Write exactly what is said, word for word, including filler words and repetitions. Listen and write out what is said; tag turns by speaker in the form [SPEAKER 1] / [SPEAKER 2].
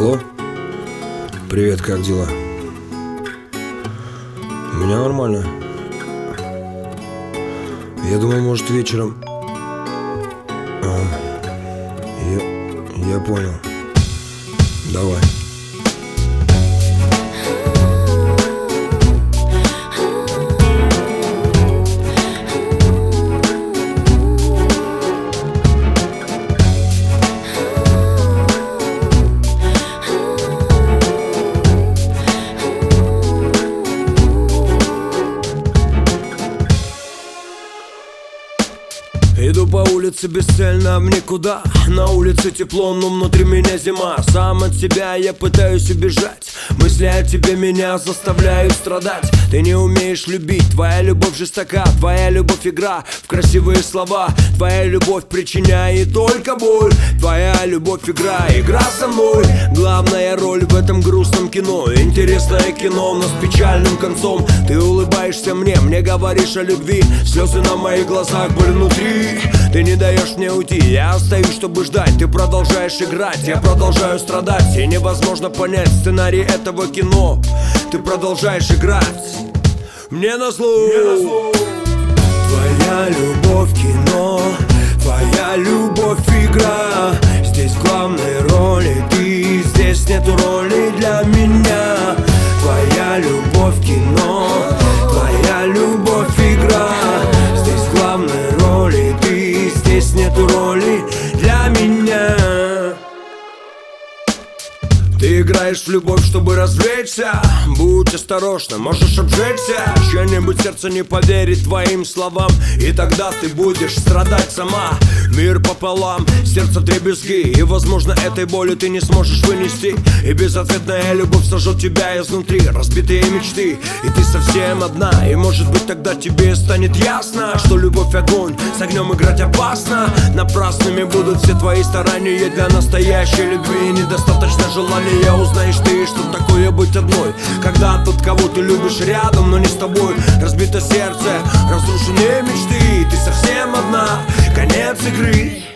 [SPEAKER 1] Алло, привет, как дела? У меня нормально. Я думал, может, вечером. А, я, я понял. Давай.
[SPEAKER 2] Иду по улице бесцельно в никуда. На улице тепло, но внутри меня зима. Сам от себя я пытаюсь убежать. Мысли о тебе меня заставляют страдать. Ты не умеешь любить, твоя любовь жестока. Твоя любовь игра в красивые слова. Твоя любовь причиняет только боль. Твоя любовь игра, игра со мной. Главная роль в этом грустном кино. Интересное кино, но с печальным концом. Ты улыбаешься мне, мне говоришь о любви. Слезы на моих глазах, боль внутри. Ты не даешь мне уйти, я остаюсь, чтобы ждать. Ты продолжаешь играть, я продолжаю страдать. И невозможно понять сценарий этого кино. Ты продолжаешь играть мне назло. Твоя любовь кино, твоя любовь игра. Здесь в главной роли ты, здесь нету роли для меня. Твоя любовь кино, твоя любовь игра. Здесь в главной роли ты, здесь нету роли для меня. Ты играешь в любовь, чтобы развлечься. Будь осторожна, можешь обжечься. Чье-нибудь сердце не поверит твоим словам, и тогда ты будешь страдать сама. Мир пополам, сердце вдребезги. И возможно этой боли ты не сможешь вынести. И безответная любовь сожжет тебя изнутри. Разбитые мечты, и ты совсем одна. И может быть тогда тебе станет ясно, что любовь огонь, с огнем играть опасно. Напрасными будут все твои старания. Для настоящей любви недостаточно желания. Узнаешь ты, что такое быть одной, когда тот, кого ты любишь, рядом, но не с тобой. Разбито сердце, разрушенные мечты. Ты совсем одна, конец игры.